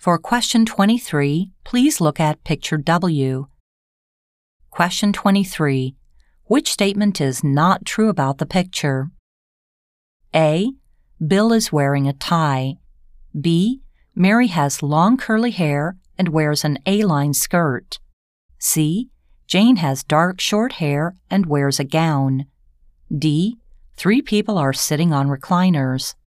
For question 23, please look at picture W. Question 23. Which statement is not true about the picture? A. Bill is wearing a tie. B. Mary has long curly hair and wears an A-line skirt. C. Jane has dark short hair and wears a gown. D. 3 people are sitting on recliners.